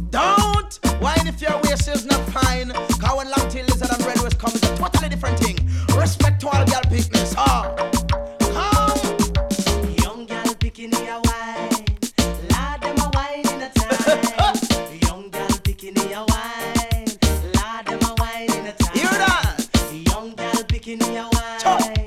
Don't whine if your waist is not fine. Cause when long tail lizard and red waist come, it's a totally different thing. Respect to all girl pickness. Come. Young girl picking your wine. Lord, them a wine in a time. Young girl picking your wine. Lord, them a wine in a time. Hear that? Young girl picking your wine.